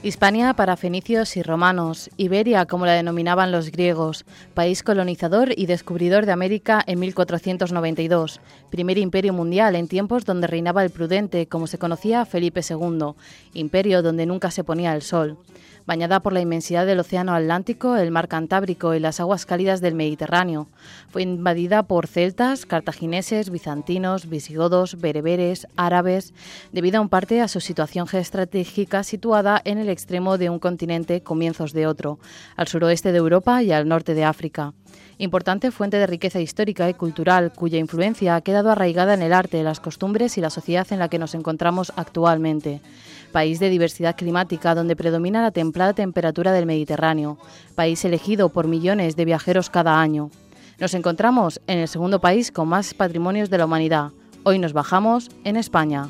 Hispania para fenicios y romanos, Iberia como la denominaban los griegos, país colonizador y descubridor de América en 1492, primer imperio mundial en tiempos donde reinaba el prudente, como se conocía Felipe II, imperio donde nunca se ponía el sol. Bañada por la inmensidad del océano Atlántico, el mar Cantábrico y las aguas cálidas del Mediterráneo. Fue invadida por celtas, cartagineses, bizantinos, visigodos, bereberes, árabes, debido en parte a su situación geoestratégica situada en el extremo de un continente, comienzos de otro, al suroeste de Europa y al norte de África. Importante fuente de riqueza histórica y cultural, cuya influencia ha quedado arraigada en el arte, las costumbres y la sociedad en la que nos encontramos actualmente. País de diversidad climática donde predomina la templada temperatura del Mediterráneo. País elegido por millones de viajeros cada año. Nos encontramos en el segundo país con más patrimonios de la humanidad. Hoy nos bajamos en España.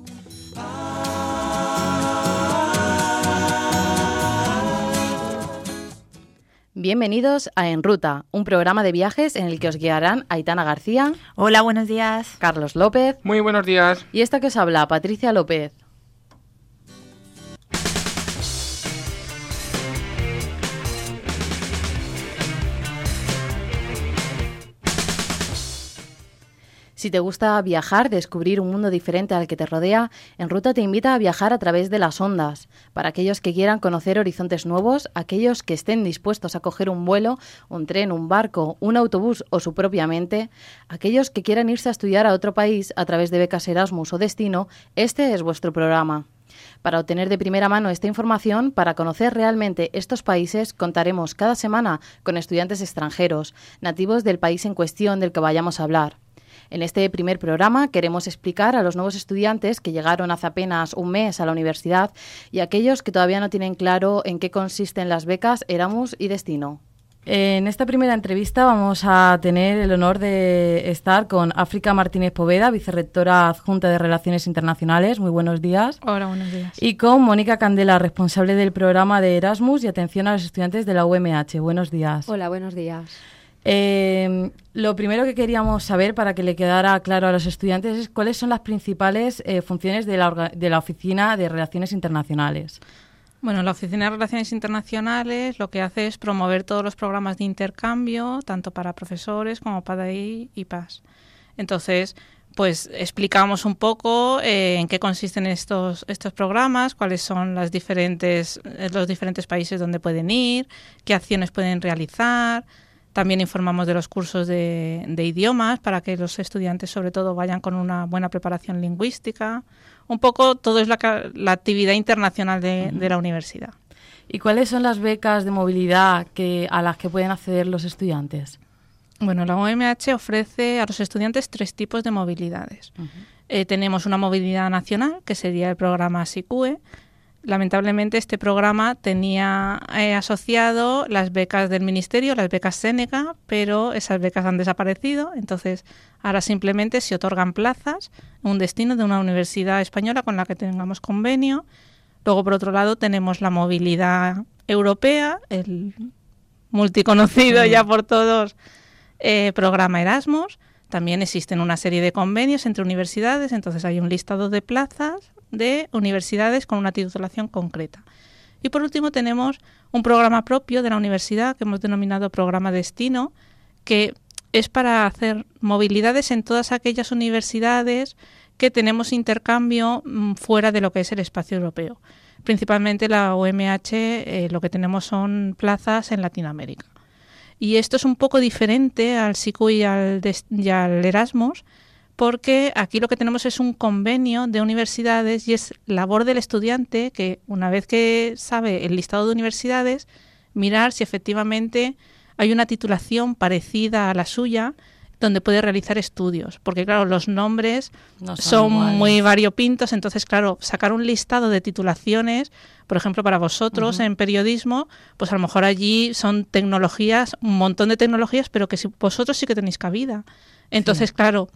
Bienvenidos a En Ruta, un programa de viajes en el que os guiarán Aitana García. Hola, buenos días. Carlos López. Muy buenos días. Y esta que os habla, Patricia López. Si te gusta viajar, descubrir un mundo diferente al que te rodea, En Ruta te invita a viajar a través de las ondas. Para aquellos que quieran conocer horizontes nuevos, aquellos que estén dispuestos a coger un vuelo, un tren, un barco, un autobús o su propia mente, aquellos que quieran irse a estudiar a otro país a través de becas Erasmus o Destino, este es vuestro programa. Para obtener de primera mano esta información, para conocer realmente estos países, contaremos cada semana con estudiantes extranjeros, nativos del país en cuestión del que vayamos a hablar. En este primer programa queremos explicar a los nuevos estudiantes que llegaron hace apenas un mes a la universidad y a aquellos que todavía no tienen claro en qué consisten las becas Erasmus y Destino. En esta primera entrevista vamos a tener el honor de estar con África Martínez Poveda, vicerrectora adjunta de Relaciones Internacionales. Muy buenos días. Hola, buenos días. Y con Mónica Candela, responsable del programa de Erasmus y atención a los estudiantes de la UMH. Buenos días. Hola, buenos días. Lo primero que queríamos saber, para que le quedara claro a los estudiantes, es cuáles son las principales funciones de la Oficina de Relaciones Internacionales. Bueno, la Oficina de Relaciones Internacionales lo que hace es promover todos los programas de intercambio, tanto para profesores como para IPAs. Entonces, pues explicamos un poco en qué consisten estos programas, cuáles son los diferentes países donde pueden ir, qué acciones pueden realizar. También informamos de los cursos de idiomas para que los estudiantes, sobre todo, vayan con una buena preparación lingüística. Un poco todo es la actividad internacional de la universidad. ¿Y cuáles son las becas de movilidad a las que pueden acceder los estudiantes? Bueno, la UMH ofrece a los estudiantes 3 tipos de movilidades. Tenemos una movilidad nacional, que sería el programa SICUE. Lamentablemente este programa tenía asociado las becas del Ministerio, las becas Séneca, pero esas becas han desaparecido. Entonces ahora simplemente se otorgan plazas en un destino de una universidad española con la que tengamos convenio. Luego, por otro lado, tenemos la movilidad europea, el multiconocido ya por todos programa Erasmus. También existen una serie de convenios entre universidades, entonces hay un listado de plazas de universidades con una titulación concreta. Y por último tenemos un programa propio de la universidad que hemos denominado Programa Destino, que es para hacer movilidades en todas aquellas universidades que tenemos intercambio fuera de lo que es el espacio europeo. Principalmente la UMH lo que tenemos son plazas en Latinoamérica. Y esto es un poco diferente al SICU y al Erasmus, porque aquí lo que tenemos es un convenio de universidades y es labor del estudiante que, una vez que sabe el listado de universidades, mirar si efectivamente hay una titulación parecida a la suya donde puede realizar estudios. Porque, claro, los nombres son muy variopintos, entonces, claro, sacar un listado de titulaciones, por ejemplo, para vosotros en periodismo, pues a lo mejor allí son tecnologías, un montón de tecnologías, pero que vosotros sí que tenéis cabida. Entonces, claro,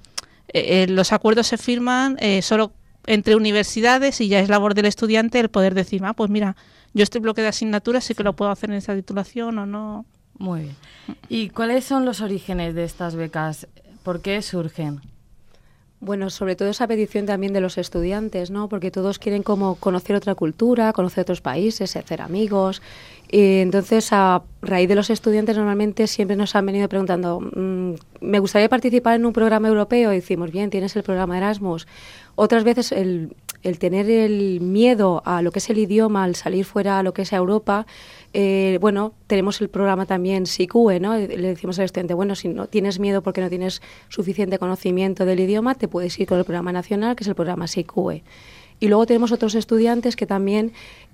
los acuerdos se firman solo entre universidades y ya es labor del estudiante el poder decir, pues mira, yo este bloque de asignaturas sí que lo puedo hacer en esa titulación o no. Muy bien. ¿Y cuáles son los orígenes de estas becas? ¿Por qué surgen? Bueno, sobre todo esa petición también de los estudiantes, ¿no? Porque todos quieren como conocer otra cultura, conocer otros países, hacer amigos. Y entonces, a raíz de los estudiantes, normalmente siempre nos han venido preguntando, me gustaría participar en un programa europeo. Y decimos, bien, tienes el programa Erasmus. Otras veces el tener el miedo a lo que es el idioma, al salir fuera a lo que es Europa, bueno, tenemos el programa también SICUE, ¿no? Le decimos al estudiante, bueno, si no tienes miedo porque no tienes suficiente conocimiento del idioma, te puedes ir con el programa nacional, que es el programa SICUE. Y luego tenemos otros estudiantes que también,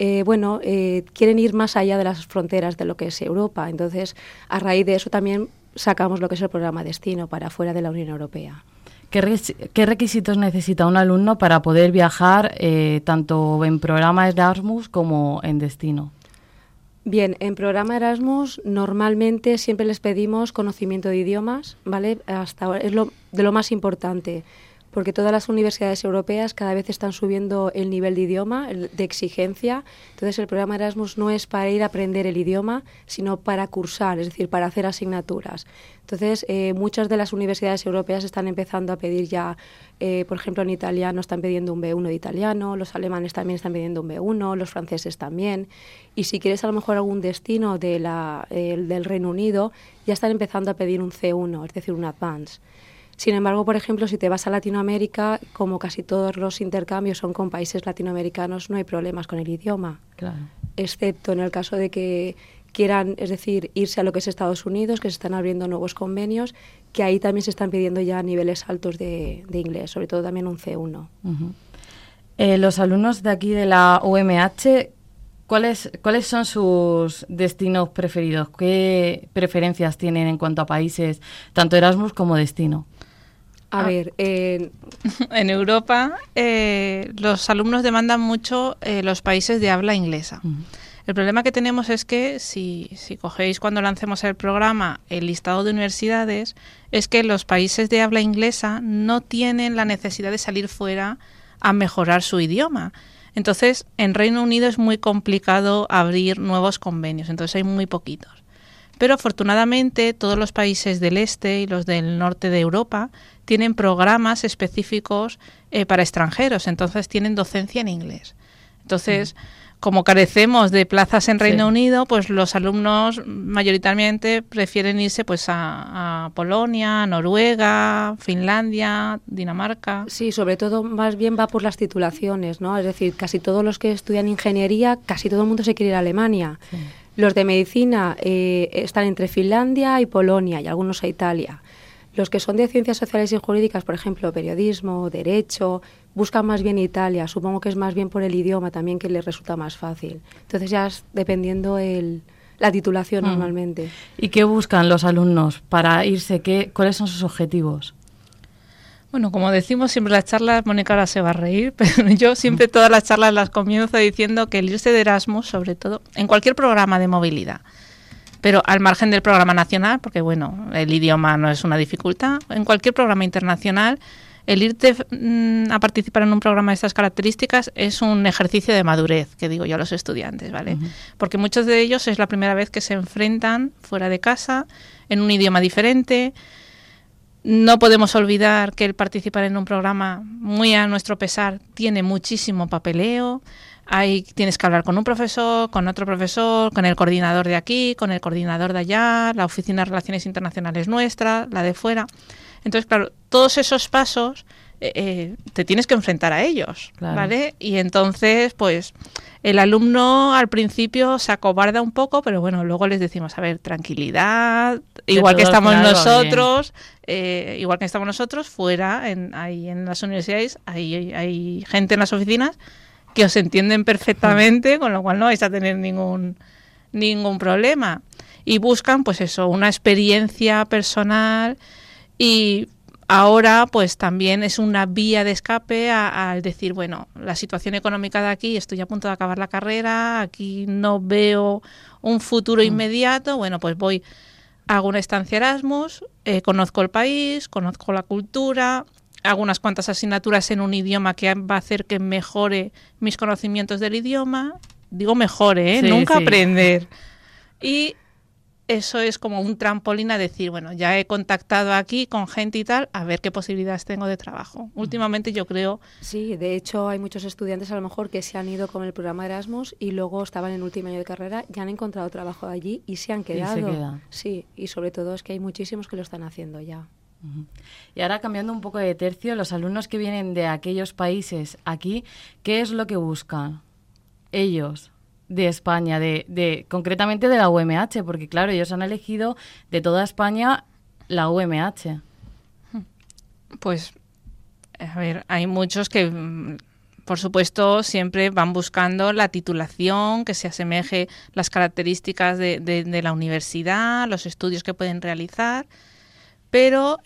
quieren ir más allá de las fronteras de lo que es Europa. Entonces, a raíz de eso también sacamos lo que es el programa Destino para fuera de la Unión Europea. ¿Qué requisitos necesita un alumno para poder viajar tanto en programa Erasmus como en Destino? Bien, en programa Erasmus normalmente siempre les pedimos conocimiento de idiomas, ¿vale? Hasta ahora es de lo más importante, porque todas las universidades europeas cada vez están subiendo el nivel de idioma, de exigencia. Entonces el programa Erasmus no es para ir a aprender el idioma, sino para cursar, es decir, para hacer asignaturas. Entonces muchas de las universidades europeas están empezando a pedir ya, por ejemplo en italiano están pidiendo un B1 de italiano, los alemanes también están pidiendo un B1, los franceses también. Y si quieres a lo mejor algún destino del Reino Unido, ya están empezando a pedir un C1, es decir, un Advance. Sin embargo, por ejemplo, si te vas a Latinoamérica, como casi todos los intercambios son con países latinoamericanos, no hay problemas con el idioma. Claro. Excepto en el caso de que quieran, es decir, irse a lo que es Estados Unidos, que se están abriendo nuevos convenios, que ahí también se están pidiendo ya niveles altos de inglés, sobre todo también un C1. Uh-huh. Los alumnos de aquí de la UMH, ¿cuáles son sus destinos preferidos? ¿Qué preferencias tienen en cuanto a países, tanto Erasmus como destino? A ver, en Europa los alumnos demandan mucho los países de habla inglesa. Uh-huh. El problema que tenemos es que si cogéis cuando lancemos el programa el listado de universidades, es que los países de habla inglesa no tienen la necesidad de salir fuera a mejorar su idioma. Entonces, en Reino Unido es muy complicado abrir nuevos convenios, entonces hay muy poquitos. Pero afortunadamente todos los países del este y los del norte de Europa tienen programas específicos para extranjeros, entonces tienen docencia en inglés. Entonces, como carecemos de plazas en Reino Unido, pues los alumnos mayoritariamente prefieren irse pues a Polonia, Noruega, Finlandia, Dinamarca. Sí, sobre todo más bien va por las titulaciones, ¿no? Es decir, casi todos los que estudian ingeniería, casi todo el mundo se quiere ir a Alemania. Sí. Los de medicina están entre Finlandia y Polonia y algunos a Italia. Los que son de ciencias sociales y jurídicas, por ejemplo, periodismo, derecho, buscan más bien Italia. Supongo que es más bien por el idioma también que les resulta más fácil. Entonces ya es dependiendo la titulación normalmente. ¿Y qué buscan los alumnos para irse? ¿Cuáles son sus objetivos? Bueno, como decimos siempre en las charlas, Mónica ahora se va a reír, pero yo siempre todas las charlas las comienzo diciendo que el irse de Erasmus, sobre todo, en cualquier programa de movilidad, pero al margen del programa nacional, porque bueno, el idioma no es una dificultad, en cualquier programa internacional, el irte a participar en un programa de estas características es un ejercicio de madurez, que digo yo a los estudiantes, ¿vale? Uh-huh. Porque muchos de ellos es la primera vez que se enfrentan fuera de casa, en un idioma diferente. No podemos olvidar que el participar en un programa, muy a nuestro pesar, tiene muchísimo papeleo. Tienes que hablar con un profesor, con otro profesor, con el coordinador de aquí, con el coordinador de allá, la Oficina de Relaciones Internacionales nuestra, la de fuera. Entonces, claro, todos esos pasos te tienes que enfrentar a ellos, claro. ¿Vale? Y entonces, pues, el alumno al principio se acobarda un poco, pero bueno, luego les decimos, a ver, tranquilidad, igual que estamos nosotros, fuera, ahí en las universidades, hay gente en las oficinas que os entienden perfectamente, con lo cual no vais a tener ningún problema. Y buscan, pues eso, una experiencia personal y ahora, pues también es una vía de escape al decir, bueno, la situación económica de aquí, estoy a punto de acabar la carrera, aquí no veo un futuro inmediato, bueno, pues hago una estancia Erasmus, conozco el país, conozco la cultura, hago unas cuantas asignaturas en un idioma que va a hacer que mejore mis conocimientos del idioma. Digo mejore, nunca aprender. Y eso es como un trampolín a decir, bueno, ya he contactado aquí con gente y tal, a ver qué posibilidades tengo de trabajo. Últimamente yo creo... Sí, de hecho hay muchos estudiantes a lo mejor que se han ido con el programa Erasmus y luego estaban en último año de carrera, ya han encontrado trabajo allí y se han quedado. Y se quedan. Sí, y sobre todo es que hay muchísimos que lo están haciendo ya. Y ahora, cambiando un poco de tercio, los alumnos que vienen de aquellos países aquí, ¿qué es lo que buscan ellos de España, concretamente de la UMH? Porque claro, ellos han elegido de toda España la UMH. Pues, a ver, hay muchos que, por supuesto, siempre van buscando la titulación que se asemeje las características de la universidad, los estudios que pueden realizar, pero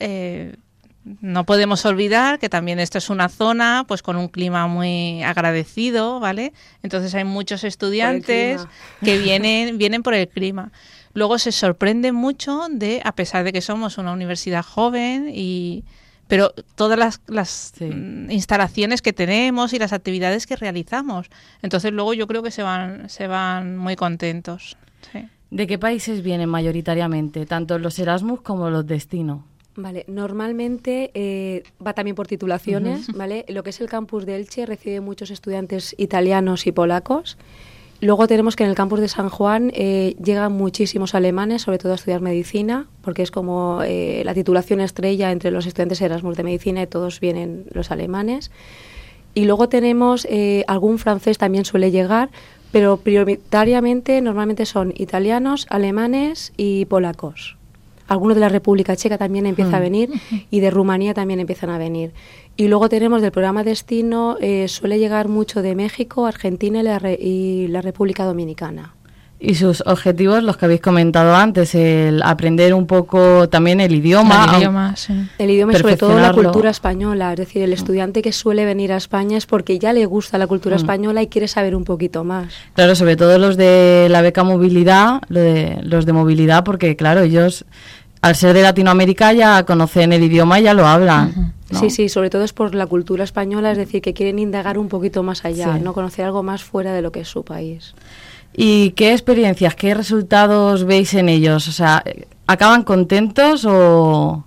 no podemos olvidar que también esto es una zona pues con un clima muy agradecido, ¿vale? Entonces hay muchos estudiantes que vienen por el clima. Luego se sorprenden mucho a pesar de que somos una universidad joven, pero todas las instalaciones que tenemos y las actividades que realizamos. Entonces luego yo creo que se van muy contentos. Sí. ¿De qué países vienen mayoritariamente, tanto los Erasmus como los destino? Vale, normalmente va también por titulaciones, ¿vale? Lo que es el campus de Elche recibe muchos estudiantes italianos y polacos. Luego tenemos que en el campus de San Juan llegan muchísimos alemanes, sobre todo a estudiar medicina, porque es como la titulación estrella entre los estudiantes Erasmus de medicina y todos vienen los alemanes. Y luego tenemos algún francés también suele llegar, pero prioritariamente normalmente son italianos, alemanes y polacos. Algunos de la República Checa también empieza a venir y de Rumanía también empiezan a venir. Y luego tenemos del programa Destino, suele llegar mucho de México, Argentina y la República Dominicana. Y sus objetivos, los que habéis comentado antes, el aprender un poco también el idioma. Sí. El idioma y sobre todo la cultura española. Es decir, el estudiante que suele venir a España es porque ya le gusta la cultura española y quiere saber un poquito más. Claro, sobre todo los de la beca movilidad, los de movilidad, porque claro, ellos al ser de Latinoamérica ya conocen el idioma y ya lo hablan. ¿No? Sí, sobre todo es por la cultura española, es decir, que quieren indagar un poquito más allá, no conocer algo más fuera de lo que es su país. ¿Y qué experiencias, qué resultados veis en ellos? O sea, ¿acaban contentos o...?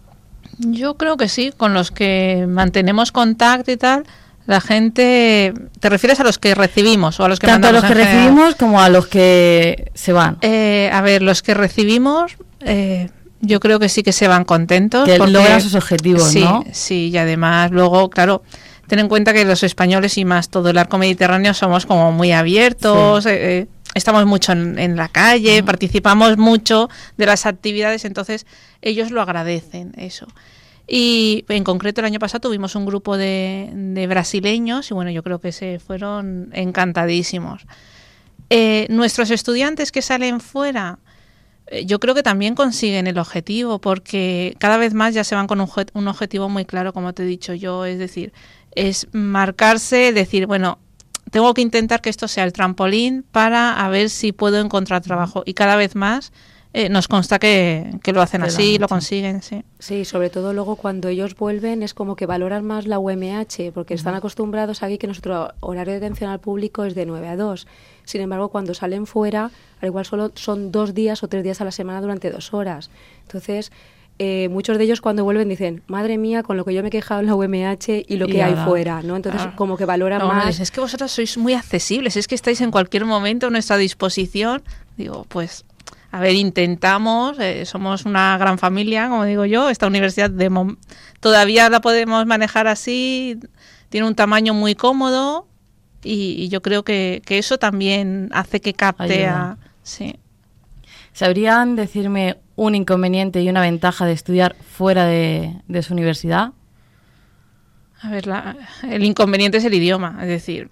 Yo creo que sí, con los que mantenemos contacto y tal, la gente... ¿Te refieres a los que recibimos o a los que tanto mandamos? Tanto a los que recibimos como a los que se van. A ver, los que recibimos... yo creo que sí que se van contentos. Que logran sus objetivos, ¿no? Sí, y además luego, claro, ten en cuenta que los españoles y más todo el arco mediterráneo somos como muy abiertos, estamos mucho en la calle, participamos mucho de las actividades, entonces ellos lo agradecen, eso. Y en concreto el año pasado tuvimos un grupo de brasileños y bueno, yo creo que se fueron encantadísimos. Nuestros estudiantes que salen fuera... yo creo que también consiguen el objetivo porque cada vez más ya se van con un objetivo muy claro, como te he dicho yo, es decir, es marcarse, decir, bueno, tengo que intentar que esto sea el trampolín para a ver si puedo encontrar trabajo y cada vez más nos consta que lo hacen así, lo consiguen, sí. Sí, sobre todo luego cuando ellos vuelven es como que valoran más la UMH porque están acostumbrados aquí que nuestro horario de atención al público es de 9 a 2. Sin embargo, cuando salen fuera, al igual solo son 2 días o 3 días a la semana durante 2 horas. Entonces, muchos de ellos cuando vuelven dicen, madre mía, con lo que yo me he quejado en la UMH y lo que hay fuera, ¿no? Entonces, como que valoran más... Es que vosotros sois muy accesibles, es que estáis en cualquier momento a nuestra disposición. Digo, pues... A ver, intentamos, somos una gran familia, como digo yo, esta universidad todavía la podemos manejar así, tiene un tamaño muy cómodo y yo creo que eso también hace que capte a... Sí. ¿Sabrían decirme un inconveniente y una ventaja de estudiar fuera de su universidad? A ver, el inconveniente es el idioma, es decir...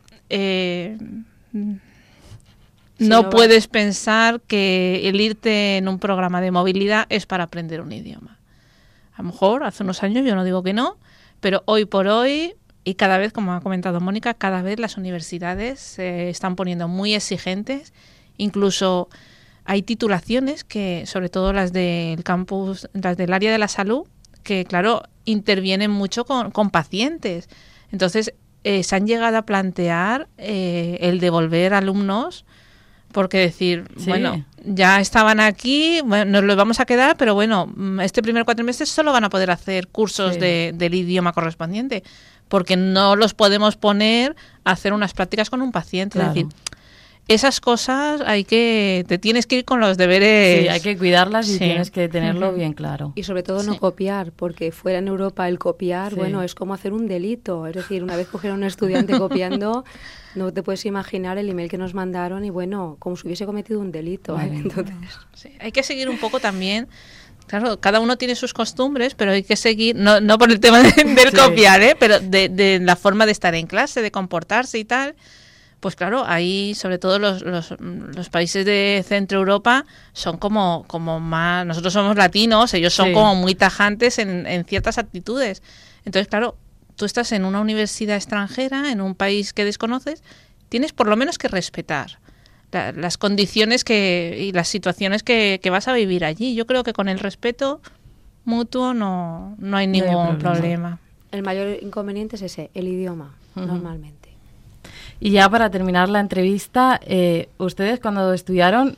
No puedes pensar que el irte en un programa de movilidad es para aprender un idioma. A lo mejor hace unos años, yo no digo que no, pero hoy por hoy, y cada vez, como ha comentado Mónica, cada vez las universidades se están poniendo muy exigentes. Incluso hay titulaciones que, sobre todo las del campus, las del área de la salud, que claro, intervienen mucho con pacientes. Entonces, se han llegado a plantear el devolver alumnos Porque decir, Sí. bueno, ya estaban aquí, bueno, nos los vamos a quedar, pero bueno, este primer cuatrimestre solo van a poder hacer cursos Sí. del idioma correspondiente, porque no los podemos poner a hacer unas prácticas con un paciente. Claro. Es decir, esas cosas te tienes que ir con los deberes. Sí, hay que cuidarlas y Sí. tienes que tenerlo Ujú. bien claro. Y sobre todo no Sí. copiar, porque fuera en Europa el copiar, Sí. bueno, es como hacer un delito. Es decir, una vez cogieron a un estudiante copiando, no te puedes imaginar el email que nos mandaron y bueno, como si hubiese cometido un delito. Madre mía. Entonces, Sí, hay que seguir un poco también. Claro, cada uno tiene sus costumbres, pero hay que seguir, no por el tema del Sí. copiar, pero de la forma de estar en clase, de comportarse y tal. Pues claro, ahí sobre todo los países de Centro Europa son como más, nosotros somos latinos, ellos son Sí. como muy tajantes en ciertas actitudes. Entonces, claro, tú estás en una universidad extranjera, en un país que desconoces, tienes por lo menos que respetar las condiciones y las situaciones que vas a vivir allí. Yo creo que con el respeto mutuo no hay ningún problema. el mayor inconveniente es ese, el idioma, Ujú. normalmente. Y ya para terminar la entrevista, ¿ustedes cuando estudiaron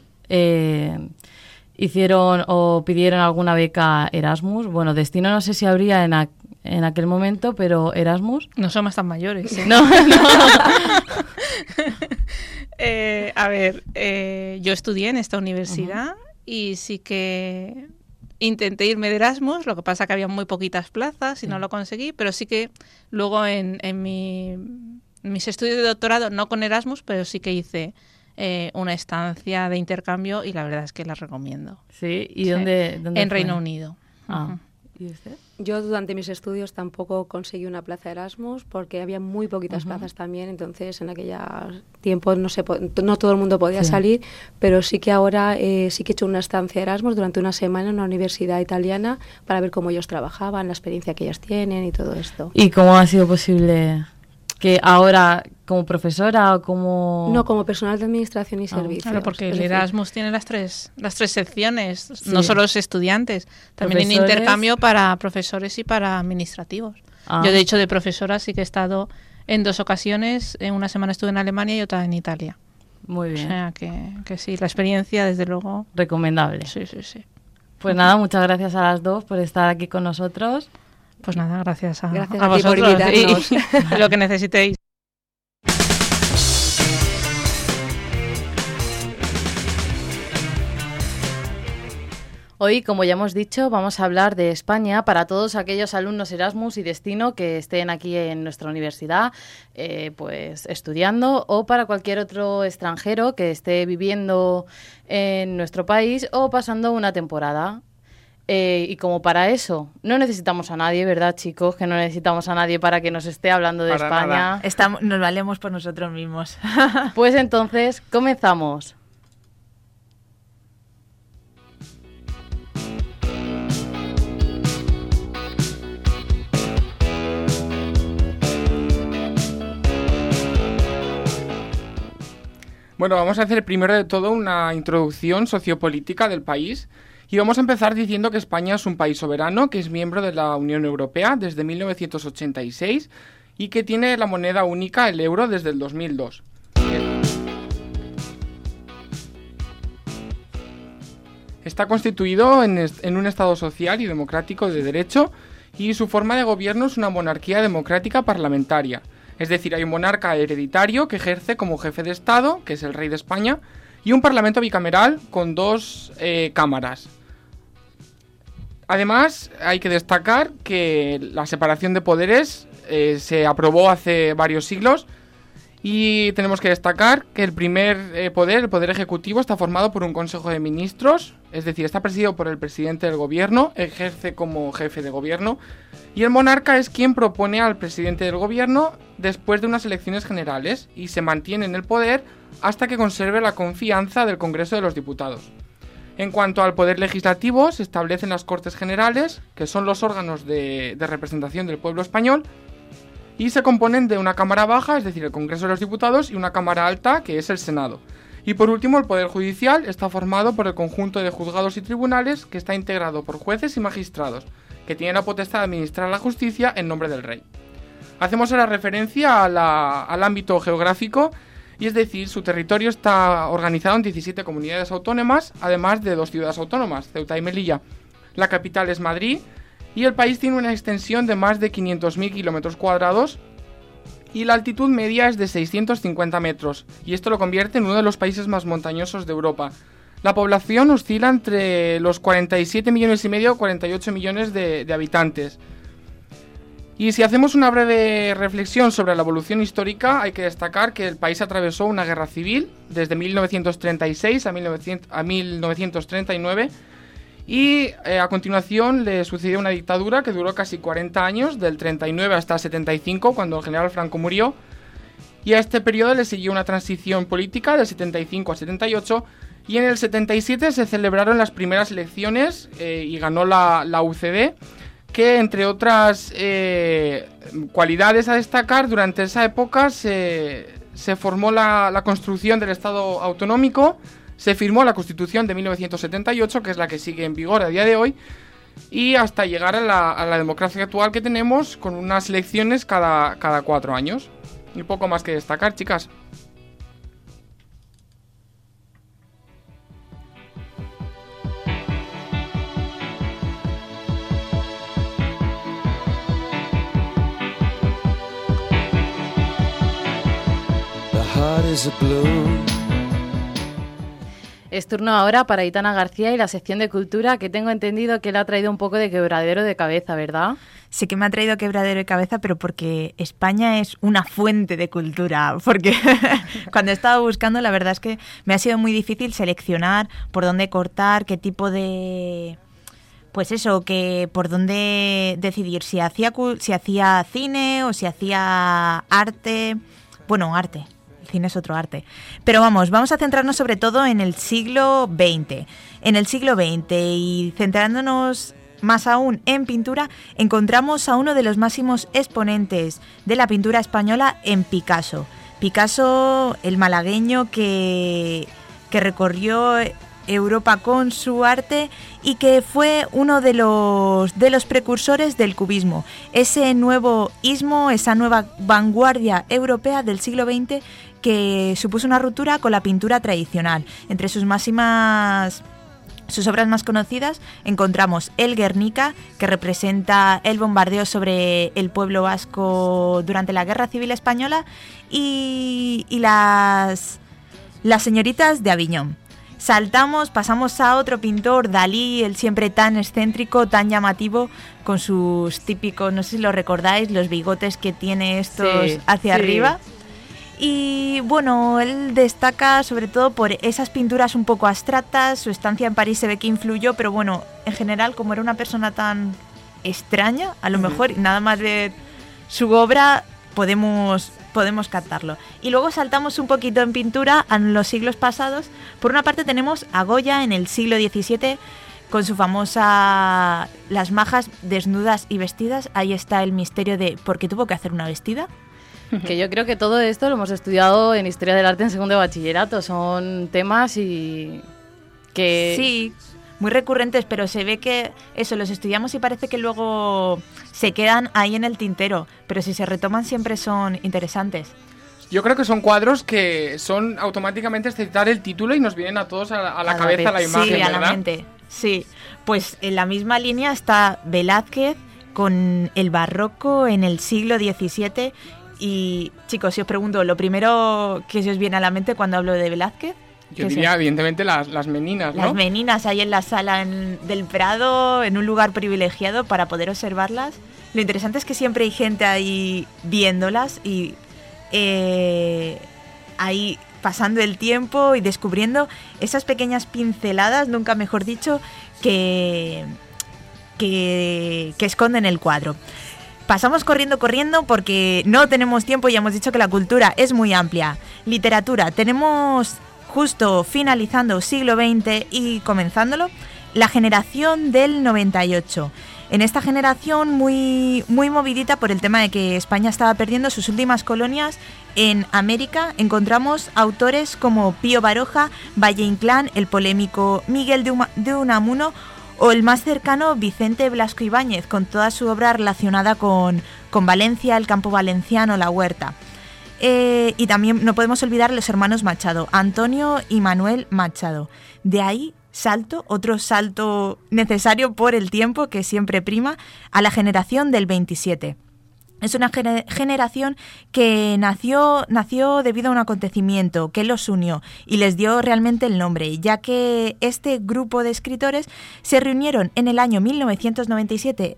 hicieron o pidieron alguna beca Erasmus? Bueno, destino no sé si habría en aquel momento, pero Erasmus. No somos tan mayores. ¿eh? No, no. A ver, yo estudié en esta universidad y sí que intenté irme de Erasmus, lo que pasa que había muy poquitas plazas y no lo conseguí, pero sí que luego en mis estudios de doctorado, no con Erasmus, pero sí que hice una estancia de intercambio y la verdad es que la recomiendo. Sí, ¿y Sí. dónde En fue? Reino Unido. Ah. Ujú. ¿Y usted? Yo durante mis estudios tampoco conseguí una plaza Erasmus porque había muy poquitas plazas también, entonces en aquellos tiempos no todo el mundo podía Sí. salir, pero sí que ahora sí que he hecho una estancia Erasmus durante una semana en una universidad italiana para ver cómo ellos trabajaban, la experiencia que ellos tienen y todo esto. ¿Y cómo ha sido posible que ahora, como profesora o como...? No, como personal de administración y servicios. Claro, porque Es el decir, Erasmus tiene las tres secciones, Sí. no solo los estudiantes, también en Profesores. intercambio para profesores y para administrativos. Ah. Yo, de hecho, de profesora sí que he estado en 2 ocasiones, en una semana estuve en Alemania y otra en Italia. Muy O bien, sea que sí, la experiencia, desde luego, recomendable. sí, sí, sí. Pues nada, muchas gracias a las dos por estar aquí con nosotros. Pues nada, gracias a Gracias a ti por vosotros invitarnos. y lo que necesitéis. Hoy, como ya hemos dicho, vamos a hablar de España para todos aquellos alumnos Erasmus y Destino que estén aquí en nuestra universidad, pues estudiando, o para cualquier otro extranjero que esté viviendo en nuestro país o pasando una temporada. Y como para eso no necesitamos a nadie, ¿verdad, chicos? Que no necesitamos a nadie para que nos esté hablando de Para España. nada. Nos valemos por nosotros mismos. Pues entonces, comenzamos. Bueno, vamos a hacer primero de todo una introducción sociopolítica del país y vamos a empezar diciendo que España es un país soberano que es miembro de la Unión Europea desde 1986 y que tiene la moneda única, el euro, desde el 2002. Está constituido en un Estado social y democrático de derecho y su forma de gobierno es una monarquía democrática parlamentaria. Es decir, hay un monarca hereditario que ejerce como jefe de Estado, que es el rey de España, y un parlamento bicameral con 2 cámaras. Además, hay que destacar que la separación de poderes se aprobó hace varios siglos y tenemos que destacar que el primer poder, el poder ejecutivo, está formado por un consejo de ministros, es decir, está presidido por el presidente del gobierno, ejerce como jefe de gobierno, y el monarca es quien propone al presidente del gobierno después de unas elecciones generales y se mantiene en el poder hasta que conserve la confianza del Congreso de los Diputados. En cuanto al poder legislativo, se establecen las Cortes Generales, que son los órganos de representación del pueblo español, y se componen de una Cámara Baja, es decir, el Congreso de los Diputados, y una Cámara Alta, que es el Senado. Y por último, el Poder Judicial está formado por el conjunto de juzgados y tribunales, que está integrado por jueces y magistrados, que tienen la potestad de administrar la justicia en nombre del rey. Hacemos ahora referencia al ámbito geográfico y es decir, su territorio está organizado en 17 comunidades autónomas, además de 2 ciudades autónomas, Ceuta y Melilla. La capital es Madrid y el país tiene una extensión de más de 500.000 kilómetros cuadrados y la altitud media es de 650 metros, y esto lo convierte en uno de los países más montañosos de Europa. La población oscila entre los 47 millones y medio y 48 millones de habitantes. Y si hacemos una breve reflexión sobre la evolución histórica, hay que destacar que el país atravesó una guerra civil desde 1936 a 1939 y a continuación le sucedió una dictadura que duró casi 40 años, del 39 hasta el 75, cuando el general Franco murió, y a este periodo le siguió una transición política del 75 al 78, y en el 77 se celebraron las primeras elecciones y ganó la UCD, que entre otras cualidades a destacar, durante esa época se formó la construcción del Estado autonómico, se firmó la Constitución de 1978, que es la que sigue en vigor a día de hoy, y hasta llegar a la democracia actual que tenemos, con unas elecciones cada 4 años. Y poco más que destacar, chicas. Es turno ahora para Aitana García y la sección de cultura, que tengo entendido que le ha traído un poco de quebradero de cabeza, ¿verdad? Sí que me ha traído quebradero de cabeza, pero porque España es una fuente de cultura. Porque cuando he estado buscando, la verdad es que me ha sido muy difícil seleccionar por dónde cortar, qué tipo de... Pues eso, que por dónde decidir si hacía cine o si hacía arte. Bueno, arte. El cine es otro arte. Pero vamos a centrarnos sobre todo en el siglo XX. En el siglo XX, y centrándonos más aún en pintura, encontramos a uno de los máximos exponentes de la pintura española en Picasso. Picasso, el malagueño que recorrió Europa con su arte y que fue uno de los precursores del cubismo, ese nuevo ismo, esa nueva vanguardia europea del siglo XX que supuso una ruptura con la pintura tradicional. Entre sus obras más conocidas encontramos el Guernica, que representa el bombardeo sobre el pueblo vasco durante la Guerra Civil Española, y las señoritas de Aviñón. Pasamos a otro pintor, Dalí, el siempre tan excéntrico, tan llamativo, con sus típicos, no sé si lo recordáis, los bigotes que tiene estos hacia arriba. Y bueno, él destaca sobre todo por esas pinturas un poco abstractas. Su estancia en París se ve que influyó, pero bueno, en general, como era una persona tan extraña, a lo mejor nada más de su obra podemos captarlo. Y luego saltamos un poquito en pintura a los siglos pasados. Por una parte tenemos a Goya en el siglo XVII con su famosa Las majas desnudas y vestidas. Ahí está el misterio de por qué tuvo que hacer una vestida. Que yo creo que todo esto lo hemos estudiado en Historia del Arte en segundo de bachillerato. Son temas y que... Sí, muy recurrentes, pero se ve que eso, los estudiamos y parece que luego se quedan ahí en el tintero, pero si se retoman siempre son interesantes. Yo creo que son cuadros que son automáticamente citar el título y nos vienen a todos a la cabeza la imagen, sí, ¿verdad? A la mente. Sí, pues en la misma línea está Velázquez con el barroco en el siglo XVII. Y chicos, si os pregunto, lo primero que se os viene a la mente cuando hablo de Velázquez, yo diría, evidentemente, las meninas, ¿no? Las meninas ahí en la sala del Prado, en un lugar privilegiado para poder observarlas. Lo interesante es que siempre hay gente ahí viéndolas y ahí pasando el tiempo y descubriendo esas pequeñas pinceladas, nunca mejor dicho, que esconden el cuadro. Pasamos corriendo porque no tenemos tiempo y hemos dicho que la cultura es muy amplia. Literatura, tenemos justo finalizando siglo XX y comenzándolo, la generación del 98. En esta generación muy movidita por el tema de que España estaba perdiendo sus últimas colonias en América, encontramos autores como Pío Baroja, Valle Inclán, el polémico Miguel de Unamuno o el más cercano Vicente Blasco Ibáñez, con toda su obra relacionada con Valencia, el campo valenciano, la huerta. Y también no podemos olvidar a los hermanos Machado, Antonio y Manuel Machado. De ahí otro salto necesario por el tiempo que siempre prima, a la generación del 27. Es una generación que nació debido a un acontecimiento que los unió y les dio realmente el nombre, ya que este grupo de escritores se reunieron en el año 1927,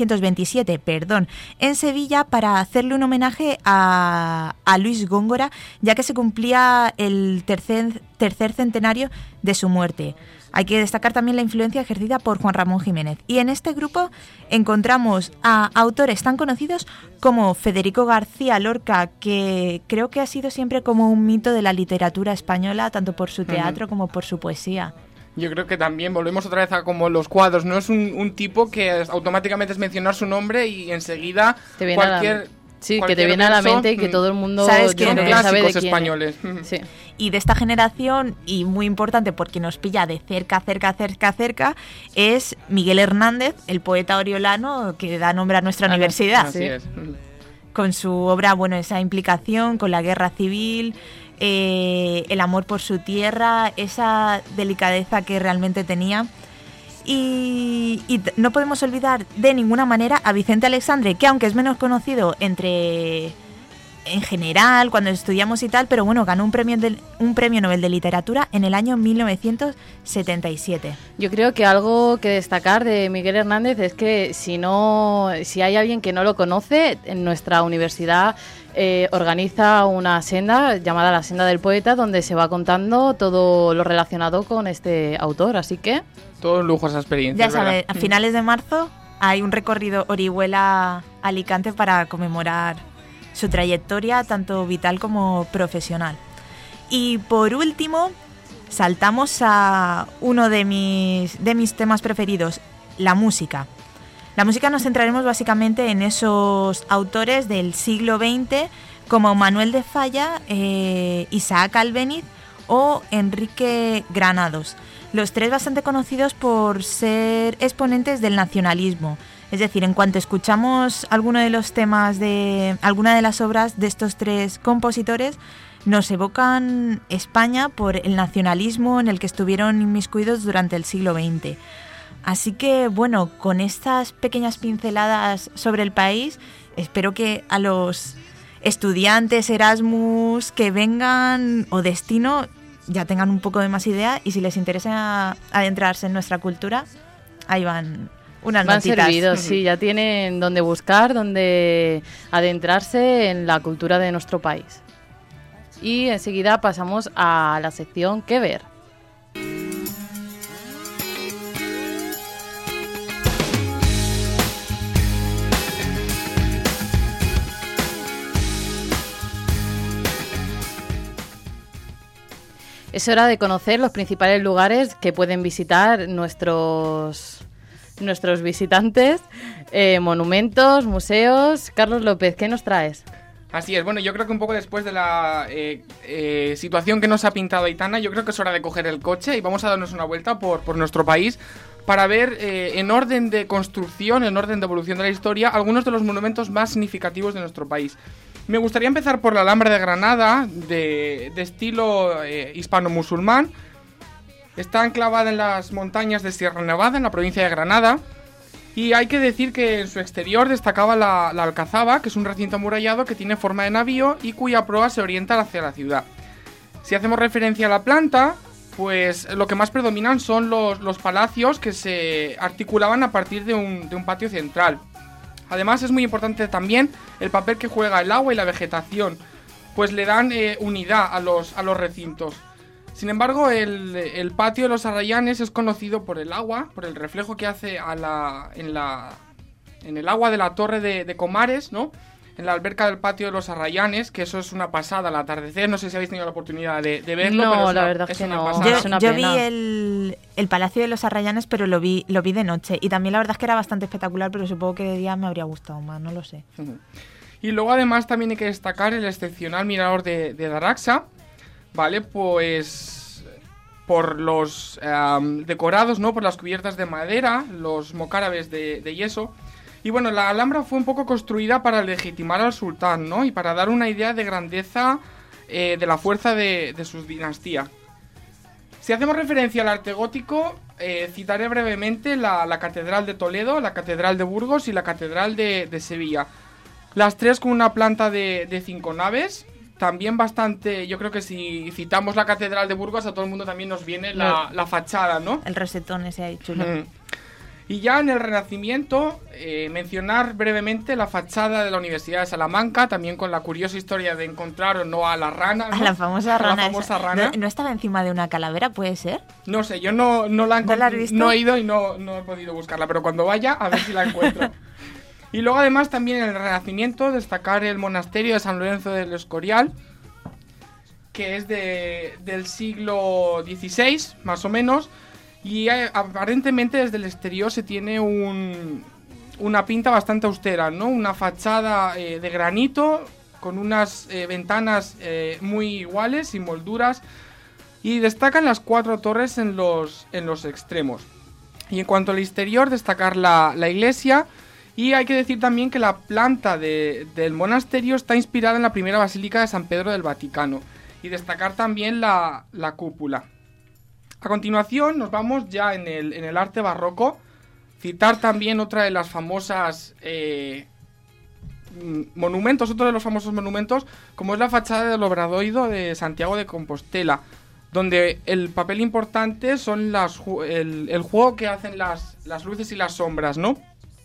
en Sevilla para hacerle un homenaje a Luis Góngora, ya que se cumplía el tercer centenario de su muerte. Hay que destacar también la influencia ejercida por Juan Ramón Jiménez. Y en este grupo encontramos a autores tan conocidos como Federico García Lorca, que creo que ha sido siempre como un mito de la literatura española, tanto por su teatro como por su poesía. Yo creo que también volvemos otra vez a como los cuadros, ¿no? Es un tipo que automáticamente es mencionar su nombre y enseguida te viene cualquier... Sí, que te viene a la mente y que todo el mundo sabe de quién españoles. Sí. Y de esta generación, y muy importante porque nos pilla de cerca, es Miguel Hernández, el poeta oriolano que da nombre a nuestra universidad. Así es. Con su obra, esa implicación con la guerra civil, el amor por su tierra, esa delicadeza que realmente tenía. Y no podemos olvidar de ninguna manera a Vicente Aleixandre, que aunque es menos conocido en general, cuando estudiamos y tal, pero bueno, ganó un premio Nobel de Literatura en el año 1977. Yo creo que algo que destacar de Miguel Hernández es que si hay alguien que no lo conoce, en nuestra universidad organiza una senda llamada la Senda del Poeta, donde se va contando todo lo relacionado con este autor, así que... Todo un lujo esa experiencia. Ya sabes, a finales de marzo hay un recorrido Orihuela-Alicante para conmemorar su trayectoria, tanto vital como profesional. Y por último, saltamos a uno de mis temas preferidos, la música. La música nos centraremos básicamente en esos autores del siglo XX como Manuel de Falla, Isaac Albéniz o Enrique Granados. Los tres bastante conocidos por ser exponentes del nacionalismo. Es decir, en cuanto escuchamos alguno de los temas de alguna de las obras de estos tres compositores, nos evocan España por el nacionalismo en el que estuvieron inmiscuidos durante el siglo XX. Así que, bueno, con estas pequeñas pinceladas sobre el país, espero que a los estudiantes Erasmus que vengan o destino ya tengan un poco de más idea, y si les interesa adentrarse en nuestra cultura, ahí van unas notitas. Van servidos, sí, ya tienen donde buscar, donde adentrarse en la cultura de nuestro país. Y enseguida pasamos a la sección ¿Qué ver? Es hora de conocer los principales lugares que pueden visitar nuestros visitantes, monumentos, museos. Carlos López, ¿qué nos traes? Así es, bueno, yo creo que un poco después de la situación que nos ha pintado Aitana, yo creo que es hora de coger el coche y vamos a darnos una vuelta por nuestro país para ver en orden de construcción, en orden de evolución de la historia, algunos de los monumentos más significativos de nuestro país. Me gustaría empezar por la Alhambra de Granada, de estilo hispano-musulmán. Está enclavada en las montañas de Sierra Nevada, en la provincia de Granada. Y hay que decir que en su exterior destacaba la Alcazaba, que es un recinto amurallado que tiene forma de navío y cuya proa se orienta hacia la ciudad. Si hacemos referencia a la planta, pues lo que más predominan son los palacios que se articulaban a partir de un patio central. Además es muy importante también el papel que juega el agua y la vegetación, pues le dan unidad a los recintos. Sin embargo, el patio de los Arrayanes es conocido por el agua, por el reflejo que hace en el agua de la torre de Comares, ¿no? En la alberca del patio de los Arrayanes, que eso es una pasada al atardecer. No sé si habéis tenido la oportunidad de verlo. No, pero la verdad es que no. Yo vi el Palacio de los Arrayanes, pero lo vi de noche. Y también la verdad es que era bastante espectacular, pero supongo que de día me habría gustado más, no lo sé. Y luego además también hay que destacar el excepcional mirador de Daraxa, ¿vale? Pues por los decorados, ¿no? Por las cubiertas de madera, los mocárabes de yeso, Y bueno, la Alhambra fue un poco construida para legitimar al sultán, ¿no? Y para dar una idea de grandeza de la fuerza de su dinastía. Si hacemos referencia al arte gótico, citaré brevemente la Catedral de Toledo, la Catedral de Burgos y la Catedral de Sevilla. Las tres con una planta de 5 naves. También bastante, yo creo que si citamos la Catedral de Burgos, a todo el mundo también nos viene la fachada, ¿no? El rosetón ese ahí chulo. Y ya en el Renacimiento, mencionar brevemente la fachada de la Universidad de Salamanca, también con la curiosa historia de encontrar o no a la rana, ¿no? A la famosa rana. La famosa rana. ¿No estaba encima de una calavera, puede ser? No sé, yo no la has visto? No he ido y no he podido buscarla, pero cuando vaya, a ver si la encuentro. Y luego además también en el Renacimiento destacar el monasterio de San Lorenzo del Escorial, que es del siglo XVI, más o menos, y aparentemente desde el exterior se tiene una pinta bastante austera, ¿no? Una fachada de granito con unas ventanas muy iguales, sin molduras, y destacan las 4 torres en los extremos. Y en cuanto al exterior, destacar la iglesia. Y hay que decir también que la planta del monasterio está inspirada en la primera basílica de San Pedro del Vaticano. Y destacar también la cúpula. A continuación nos vamos ya en el arte barroco. Citar también otra de las famosas monumentos, otro de los famosos monumentos, como es la fachada del Obradoiro de Santiago de Compostela, donde el papel importante son el juego que hacen las luces y las sombras, ¿no?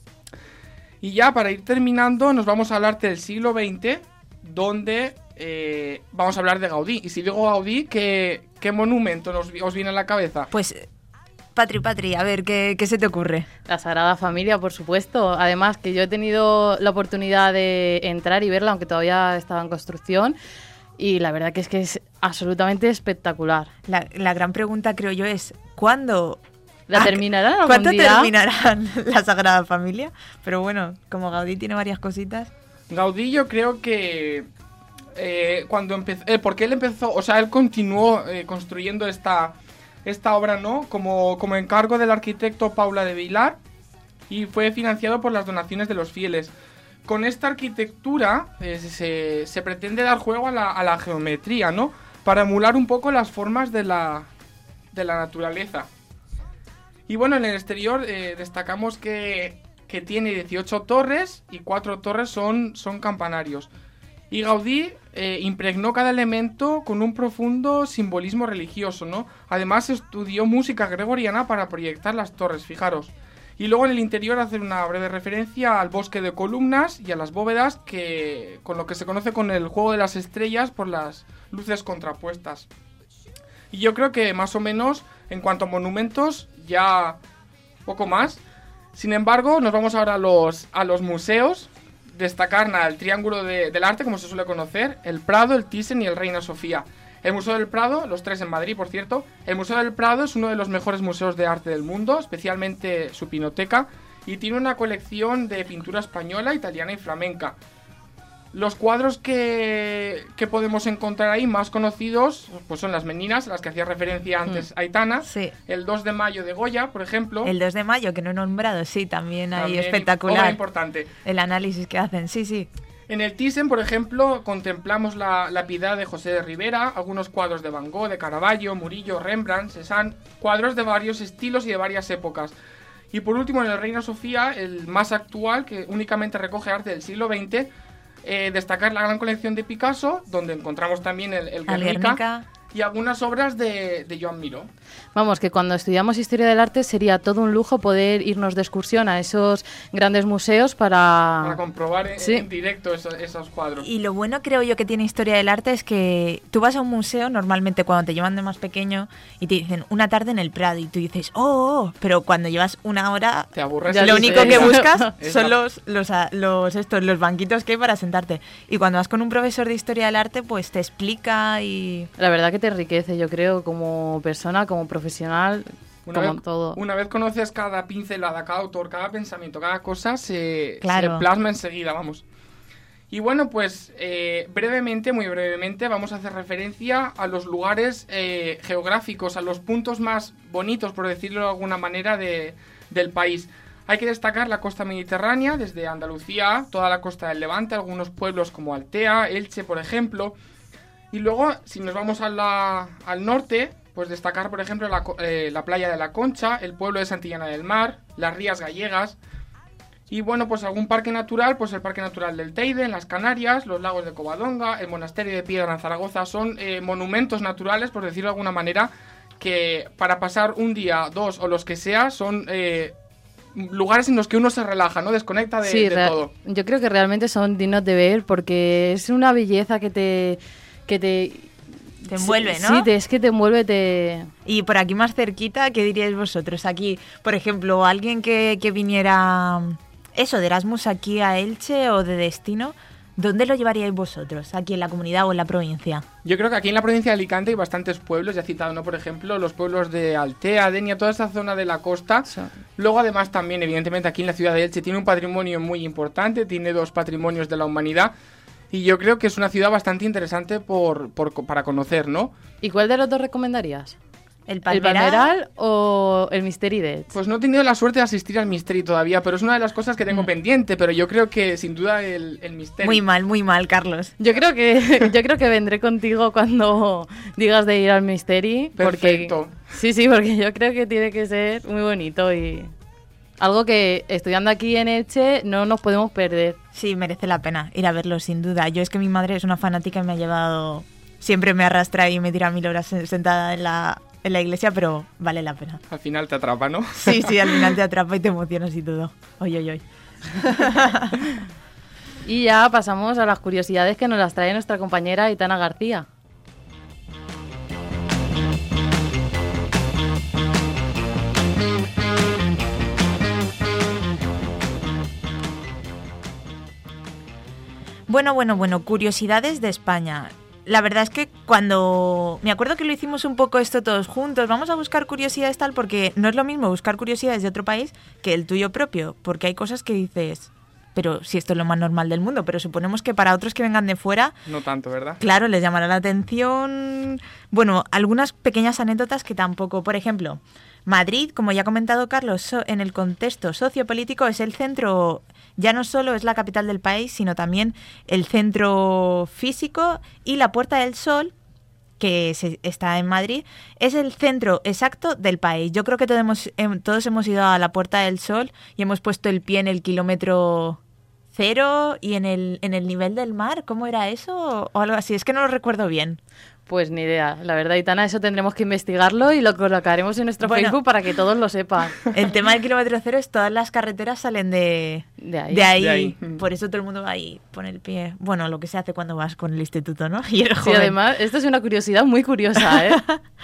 Y ya para ir terminando nos vamos al arte del siglo XX, donde vamos a hablar de Gaudí. Y si digo Gaudí, ¿qué monumento os viene a la cabeza? Pues Patri, a ver, ¿qué se te ocurre? La Sagrada Familia, por supuesto. Además que yo he tenido la oportunidad de entrar y verla, aunque todavía estaba en construcción. Y la verdad que es absolutamente espectacular. La gran pregunta, creo yo, es ¿cuándo... ¿La terminarán algún ¿Cuánto día? terminarán la Sagrada Familia? Pero bueno, como Gaudí tiene varias cositas. Gaudí yo creo que cuando empezó... porque él empezó, o sea, él continuó construyendo esta obra, ¿no? Como encargo del arquitecto Paula de Vilar, y fue financiado por las donaciones de los fieles. Con esta arquitectura se pretende dar juego a la geometría, ¿no? Para emular un poco las formas de la naturaleza. Y bueno, en el exterior destacamos que tiene 18 torres y 4 torres son campanarios. Y Gaudí impregnó cada elemento con un profundo simbolismo religioso, ¿no? Además estudió música gregoriana para proyectar las torres, fijaros. Y luego en el interior hacer una breve referencia al bosque de columnas y a las bóvedas, con lo que se conoce con el juego de las estrellas por las luces contrapuestas. Y yo creo que más o menos en cuanto a monumentos ya poco más. Sin embargo, nos vamos ahora a los museos. Destacar el Triángulo del Arte, como se suele conocer, el Prado, el Thyssen y el Reina Sofía. El Museo del Prado, los 3 en Madrid, por cierto. El Museo del Prado es uno de los mejores museos de arte del mundo, especialmente su pinoteca, y tiene una colección de pintura española, italiana y flamenca. Los cuadros que podemos encontrar ahí más conocidos pues son las Meninas, a las que hacía referencia antes Aitana. Sí. El 2 de mayo de Goya, por ejemplo. El 2 de mayo, que no he nombrado, sí, también ahí espectacular. Obra importante. El análisis que hacen, sí. En el Thyssen, por ejemplo, contemplamos la Piedad de José de Rivera, algunos cuadros de Van Gogh, de Caravaggio, Murillo, Rembrandt, Cézanne, cuadros de varios estilos y de varias épocas. Y por último, en el Reina Sofía, el más actual, que únicamente recoge arte del siglo XX, destacar la gran colección de Picasso, donde encontramos también el Guernica, y algunas obras de Joan Miró. Vamos, que cuando estudiamos Historia del Arte sería todo un lujo poder irnos de excursión a esos grandes museos para comprobar en directo esos cuadros. Y lo bueno, creo yo, que tiene Historia del Arte es que tú vas a un museo normalmente cuando te llevan de más pequeño y te dicen una tarde en el Prado y tú dices, pero cuando llevas una hora te aburres. Lo único que buscas son los banquitos que hay para sentarte. Y cuando vas con un profesor de Historia del Arte, pues te explica y... La verdad que te enriquece, yo creo, como persona, como profesional, todo. Una vez conoces cada pincelada, cada autor, cada pensamiento, cada cosa, se plasma enseguida, vamos. Y bueno, pues muy brevemente, vamos a hacer referencia a los lugares geográficos, a los puntos más bonitos, por decirlo de alguna manera, del país. Hay que destacar la costa mediterránea, desde Andalucía, toda la costa del Levante, algunos pueblos como Altea, Elche, por ejemplo. Y luego, si nos vamos al norte, pues destacar, por ejemplo, la playa de La Concha, el pueblo de Santillana del Mar, las Rías Gallegas. Y bueno, pues algún parque natural, pues el Parque Natural del Teide, en las Canarias, los lagos de Covadonga, el Monasterio de Piedra en Zaragoza. Son monumentos naturales, por decirlo de alguna manera, que para pasar un día, 2 o los que sea, son lugares en los que uno se relaja, ¿no? Desconecta de todo. Yo creo que realmente son dignos de ver porque es una belleza que te envuelve, ¿no? Sí, es que te envuelve, Y por aquí más cerquita, ¿qué diríais vosotros? Aquí, por ejemplo, alguien que viniera, eso, de Erasmus aquí a Elche o de destino, ¿dónde lo llevaríais vosotros? ¿Aquí en la comunidad o en la provincia? Yo creo que aquí en la provincia de Alicante hay bastantes pueblos, ya he citado, ¿no? Por ejemplo, los pueblos de Altea, Denia, toda esa zona de la costa. Sí. Luego, además, también, evidentemente, aquí en la ciudad de Elche tiene un patrimonio muy importante, tiene 2 patrimonios de la humanidad. Y yo creo que es una ciudad bastante interesante para conocer, ¿no? ¿Y cuál de los 2 recomendarías? ¿El Palmeral? ¿El Palmeral o el Misteri de Elche? Pues no he tenido la suerte de asistir al Misteri todavía, pero es una de las cosas que tengo pendiente, pero yo creo que sin duda el Misteri. Muy mal, Carlos. Yo creo que vendré contigo cuando digas de ir al Misteri. Perfecto. Sí, porque yo creo que tiene que ser muy bonito y algo que estudiando aquí en Elche no nos podemos perder. Sí, merece la pena ir a verlo, sin duda. Yo es que mi madre es una fanática y me ha llevado... Siempre me arrastra y me tira 1000 horas sentada en la iglesia, pero vale la pena. Al final te atrapa, ¿no? Sí, al final te atrapa y te emocionas y todo. Oy. Y ya pasamos a las curiosidades que nos las trae nuestra compañera Aitana García. Bueno, curiosidades de España. La verdad es que cuando... Me acuerdo que lo hicimos un poco esto todos juntos. Vamos a buscar curiosidades tal, porque no es lo mismo buscar curiosidades de otro país que el tuyo propio. Porque hay cosas que dices, pero si esto es lo más normal del mundo. Pero suponemos que para otros que vengan de fuera... No tanto, ¿verdad? Claro, les llamará la atención... Bueno, algunas pequeñas anécdotas que tampoco... Por ejemplo, Madrid, como ya ha comentado Carlos, en el contexto sociopolítico es el centro... Ya no solo es la capital del país, sino también el centro físico, y la Puerta del Sol, que está en Madrid, es el centro exacto del país. Yo creo que todos hemos ido a la Puerta del Sol y hemos puesto el pie en el kilómetro 0 y en el nivel del mar. ¿Cómo era eso? O algo así. Es que no lo recuerdo bien. Pues ni idea. La verdad, Aitana, eso tendremos que investigarlo y lo colocaremos en nuestro Facebook para que todos lo sepan. El tema del kilómetro 0 es todas las carreteras salen de ahí. Por eso todo el mundo va ahí, pone el pie. Bueno, lo que se hace cuando vas con el instituto, ¿no? Y eres joven. Sí, además, esto es una curiosidad muy curiosa, ¿eh?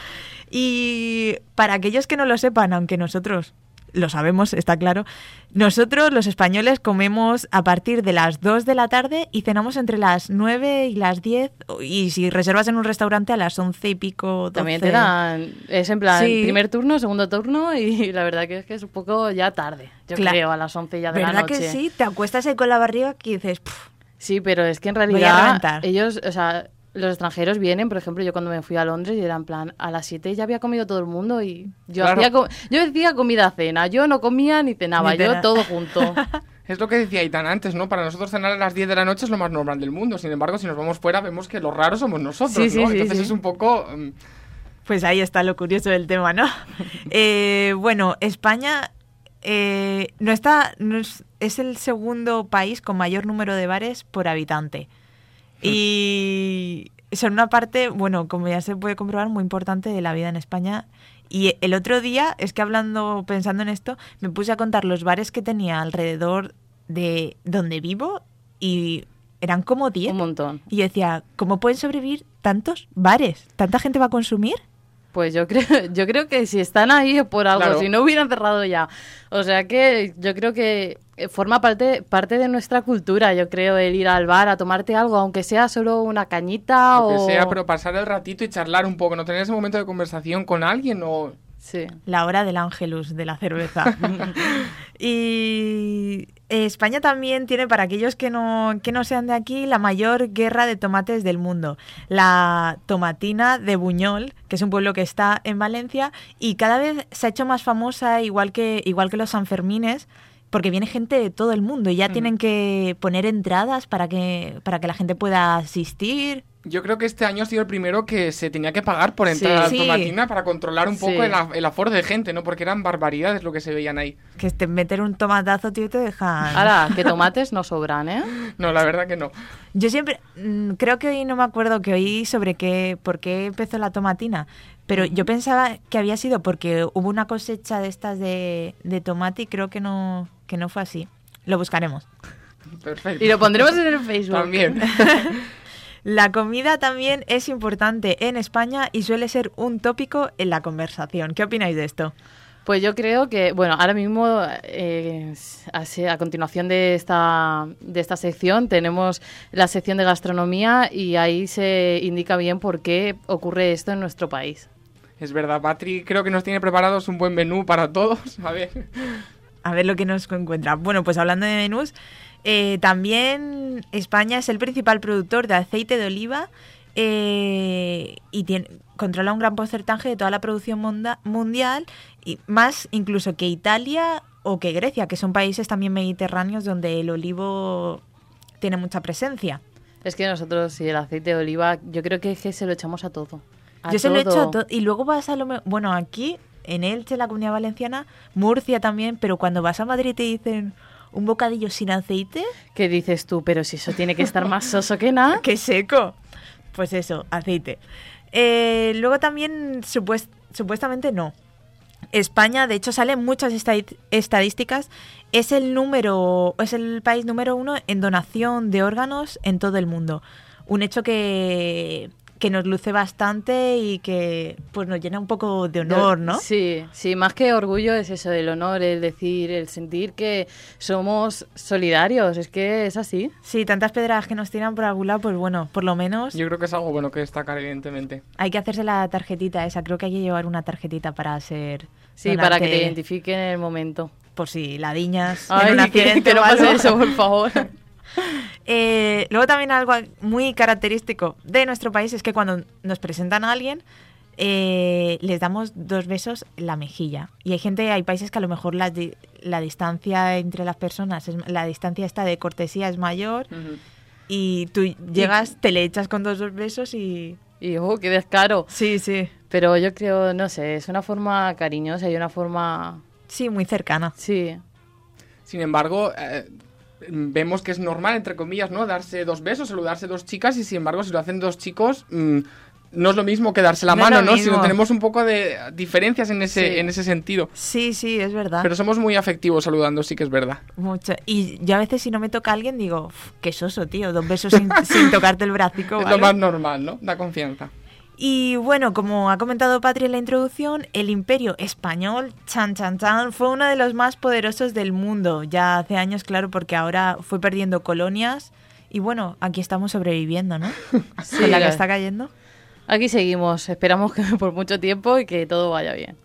Y para aquellos que no lo sepan, aunque nosotros lo sabemos, está claro, nosotros los españoles comemos a partir de las 2 de la tarde y cenamos entre las 9 y las 10, y si reservas en un restaurante a las 11 y pico, 12. También te dan, es en plan, primer turno, segundo turno, y la verdad que es un poco ya tarde, yo creo, a las 11 ya de la noche. ¿Verdad que sí? Te acuestas ahí con la barriga que dices... Sí, pero es que en realidad ellos, o sea... Los extranjeros vienen, por ejemplo, yo cuando me fui a Londres y era en plan, a las 7 ya había comido todo el mundo y yo decía comida-cena, yo no comía ni cenaba, yo todo junto. Es lo que decía Aitana antes, ¿no? Para nosotros cenar a las 10 de la noche es lo más normal del mundo, sin embargo, si nos vamos fuera vemos que los raros somos nosotros, ¿no? Entonces es un poco... Pues ahí está lo curioso del tema, ¿no? Bueno, España es el segundo país con mayor número de bares por habitante. Y son una parte, bueno, como ya se puede comprobar, muy importante de la vida en España. Y el otro día, es que pensando en esto, me puse a contar los bares que tenía alrededor de donde vivo y eran como 10. Un montón. Y yo decía, ¿cómo pueden sobrevivir tantos bares? ¿Tanta gente va a consumir? Pues yo creo que si están ahí es por algo, claro. Si no hubieran cerrado ya. O sea que yo creo que forma parte de nuestra cultura, yo creo, el ir al bar a tomarte algo, aunque sea solo una cañita Lo que sea, pero pasar el ratito y charlar un poco, no tener ese momento de conversación con alguien o... Sí. La hora del ángelus de la cerveza. Y España también tiene, para aquellos que no sean de aquí, la mayor guerra de tomates del mundo. La tomatina de Buñol, que es un pueblo que está en Valencia, y cada vez se ha hecho más famosa, igual que los Sanfermines, porque viene gente de todo el mundo y ya tienen que poner entradas para que la gente pueda asistir. Yo creo que este año ha sido el primero que se tenía que pagar por entrar a la tomatina para controlar un poco el aforo de gente, ¿no? Porque eran barbaridades lo que se veían ahí. Que te meter un tomatazo, tío, te dejan... Ahora, que tomates no sobran, ¿eh? No, la verdad que no. Yo siempre... creo que hoy no me acuerdo que oí sobre por qué empezó la tomatina, pero yo pensaba que había sido porque hubo una cosecha de estas de tomate y creo que no fue así. Lo buscaremos. Perfecto. Y lo pondremos en el Facebook. También. La comida también es importante en España y suele ser un tópico en la conversación. ¿Qué opináis de esto? Pues yo creo que, bueno, ahora mismo, a continuación de esta sección, tenemos la sección de gastronomía y ahí se indica bien por qué ocurre esto en nuestro país. Es verdad, Patri, creo que nos tiene preparados un buen menú para todos. A ver lo que nos encuentra. Bueno, pues hablando de menús, también España es el principal productor de aceite de oliva y controla un gran porcentaje de toda la producción mundial, y más incluso que Italia o que Grecia, que son países también mediterráneos donde el olivo tiene mucha presencia. Es que nosotros, sí, el aceite de oliva, yo creo que se lo echamos a todo. Yo se lo echo a todo. Y luego vas a bueno, aquí, en Elche, la Comunidad Valenciana, Murcia también, pero cuando vas a Madrid te dicen... ¿Un bocadillo sin aceite? ¿Qué dices tú? Pero si eso tiene que estar más soso que nada. ¡Qué seco! Pues eso, aceite. Luego también, supuestamente no. España, de hecho, salen muchas estadísticas. Es el país número 1 en donación de órganos en todo el mundo. Un hecho que nos luce bastante y que pues nos llena un poco de honor, ¿no? Sí, más que orgullo es eso, el honor, el sentir que somos solidarios, es que es así. Sí, tantas pedradas que nos tiran por algún lado, pues bueno, por lo menos... Yo creo que es algo bueno que destacar, evidentemente. Hay que hacerse la tarjetita esa, creo que hay que llevar una tarjetita para ser... Sí, donante. Para que te identifiquen en el momento. Por si ladiñas en un accidente. Que no pase eso, por favor. Luego también algo muy característico de nuestro país es que cuando nos presentan a alguien les damos 2 besos en la mejilla, y hay países que a lo mejor la distancia entre las personas, la distancia esta de cortesía es mayor, y tú llegas, te le echas con 2 besos y qué descaro. Sí. Pero yo creo, no sé, es una forma cariñosa y una forma... Sí, muy cercana. Sí. Sin embargo... vemos que es normal, entre comillas, ¿no? Darse 2 besos, saludarse 2 chicas, y sin embargo, si lo hacen 2 chicos, no es lo mismo que darse la mano, ¿no? Sino tenemos un poco de diferencias en ese sentido. Sí, es verdad. Pero somos muy afectivos saludando, sí que es verdad. Mucho. Y yo a veces si no me toca a alguien digo, qué soso, tío, 2 besos sin tocarte el bracico. Es lo más normal, ¿no? Da confianza. Y bueno, como ha comentado Patri en la introducción, el Imperio Español, chan, fue uno de los más poderosos del mundo. Ya hace años, claro, porque ahora fue perdiendo colonias. Y bueno, aquí estamos sobreviviendo, ¿no? Sí, con la que está cayendo. Aquí seguimos, esperamos que por mucho tiempo y que todo vaya bien.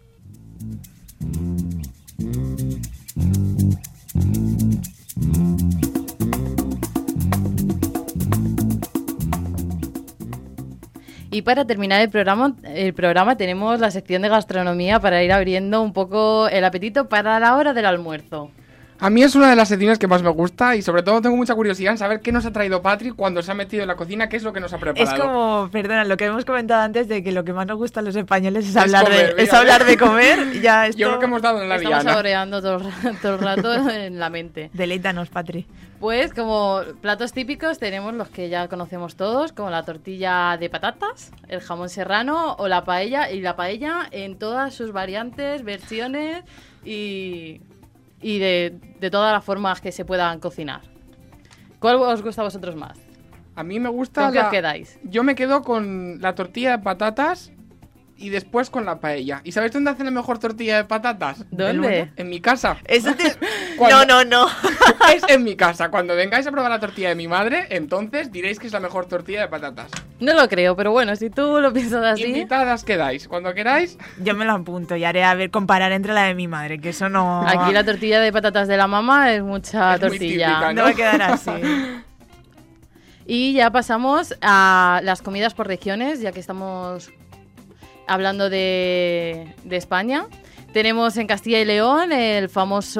Y para terminar el programa tenemos la sección de gastronomía para ir abriendo un poco el apetito para la hora del almuerzo. A mí es una de las secciones que más me gusta y sobre todo tengo mucha curiosidad en saber qué nos ha traído Patri cuando se ha metido en la cocina, qué es lo que nos ha preparado. Es como, perdona, lo que hemos comentado antes de que lo que más nos gusta a los españoles es hablar de comer. Ya esto... Yo creo que hemos dado en la diana. Estamos saboreando todo el rato en la mente. Deleítanos, Patri. Pues como platos típicos tenemos los que ya conocemos todos, como la tortilla de patatas, el jamón serrano o la paella, y la paella en todas sus variantes, versiones y de todas las formas que se puedan cocinar. ¿Cuál os gusta a vosotros más? A mí me gusta... ¿Con qué os quedáis? Yo me quedo con la tortilla de patatas y después con la paella. ¿Y sabéis dónde hacen la mejor tortilla de patatas? ¿Dónde? En mi casa. Eso No. Es en mi casa. Cuando vengáis a probar la tortilla de mi madre, entonces diréis que es la mejor tortilla de patatas. No lo creo, pero bueno, si tú lo piensas así... Invitadas quedáis. Cuando queráis... Yo me lo apunto y haré comparar entre la de mi madre, que eso no... Aquí la tortilla de patatas de la mamá es mucha tortilla. Muy típica, ¿no? Va a quedar así. Y ya pasamos a las comidas por regiones, ya que estamos hablando de España. Tenemos en Castilla y León la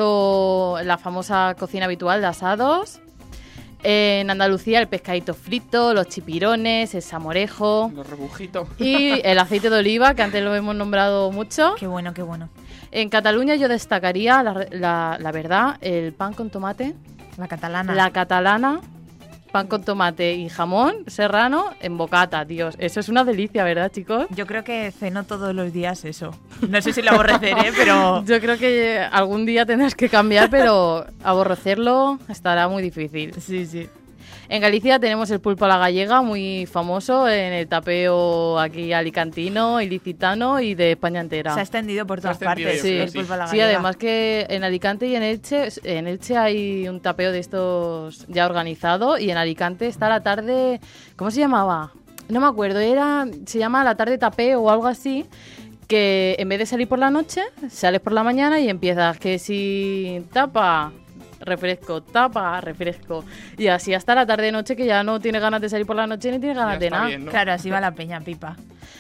famosa cocina habitual de asados. En Andalucía el pescadito frito, los chipirones, el salmorejo. Los rebujitos. Y el aceite de oliva, que antes lo hemos nombrado mucho. Qué bueno, qué bueno. En Cataluña yo destacaría, la verdad, el pan con tomate. La catalana. La catalana, pan con tomate y jamón serrano en bocata, Dios. Eso es una delicia, ¿verdad, chicos? Yo creo que ceno todos los días eso. No sé si lo aborreceré, pero... Yo creo que algún día tendrás que cambiar, pero aborrecerlo estará muy difícil. Sí, sí. En Galicia tenemos el pulpo a la gallega, muy famoso en el tapeo aquí alicantino, ilicitano y de España entera. Se ha extendido por todas Se ha extendido, partes. Sí, el pulpo a la sí, gallega. además que en Alicante y en Elche hay un tapeo de estos ya organizado y en Alicante está la tarde, ¿cómo se llamaba? No me acuerdo, se llama la tarde tapeo o algo así, que en vez de salir por la noche, sales por la mañana y empiezas que si tapa, refresco, tapa, refresco. Y así hasta la tarde-noche que ya no tiene ganas de salir por la noche ni tiene ganas Ya de está nada. bien, ¿no? Claro, así va la peña, pipa.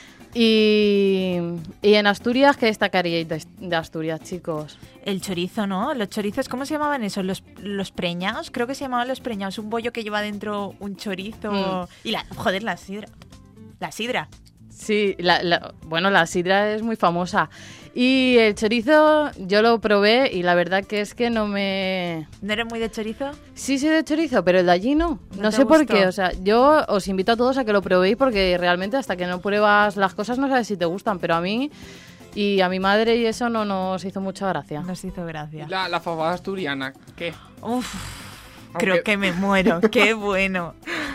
Y en Asturias, ¿qué destacaríais de Asturias, chicos? El chorizo, ¿no? Los chorizos, ¿cómo se llamaban esos? Los preñados, creo que se llamaban los preñados. Un bollo que lleva dentro un chorizo. Y la sidra. La sidra. Sí, bueno, la sidra es muy famosa. Y el chorizo yo lo probé y la verdad que es que no me... ¿No eres muy de chorizo? Sí, soy de chorizo, pero el de allí no. ¿No No te sé por gustó? qué. O sea, yo os invito a todos a que lo probéis porque realmente hasta que no pruebas las cosas no sabes si te gustan. Pero a mí y a mi madre y eso no nos hizo mucha gracia. Nos hizo gracia. La fabada asturiana, ¿qué? Uf, Aunque- creo que me muero. Qué bueno.